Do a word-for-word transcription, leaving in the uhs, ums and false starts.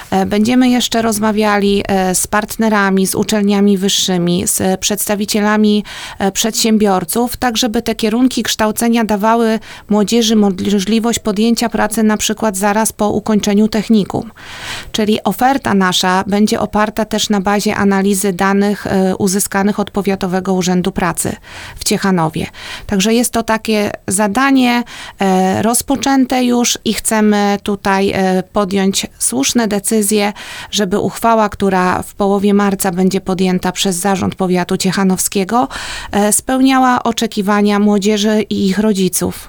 Będziemy jeszcze rozmawiali z partnerami, z uczelniami wyższymi, z przedstawicielami przedsiębiorców, tak żeby te kierunki kształcenia dawały młodzieży możliwość podjęcia pracy na przykład zaraz po ukończeniu technikum. Czyli oferta nasza będzie oparta też na bazie analizy danych uzyskanych od Powiatowego Urzędu Pracy w Ciechanowie. Także jest to takie zadanie rozpoczęte już i chcemy tutaj podjąć słuszne decyzje, żeby uchwała, która w połowie marca będzie podjęta przez Zarząd Powiatu Ciechanowskiego, spełniała oczekiwania młodzieży i ich rodziców.